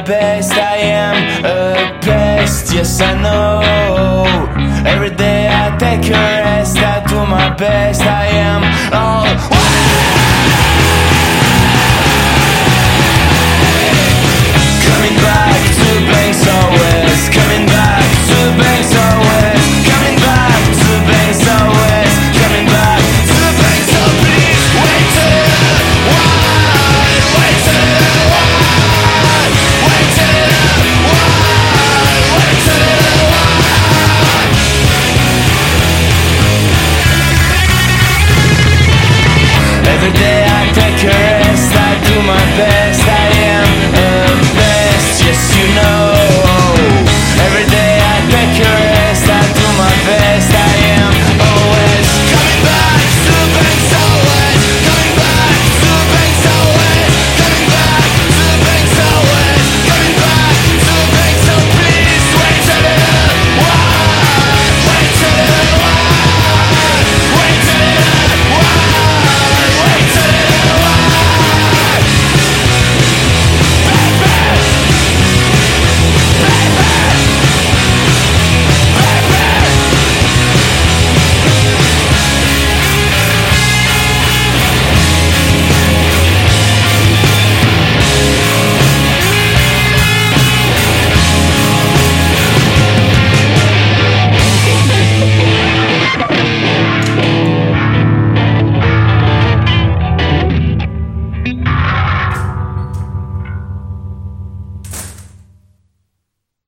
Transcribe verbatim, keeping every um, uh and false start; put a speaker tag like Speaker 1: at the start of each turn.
Speaker 1: my best. I am a pest, yes I know. Every day I take a rest, I do my best. I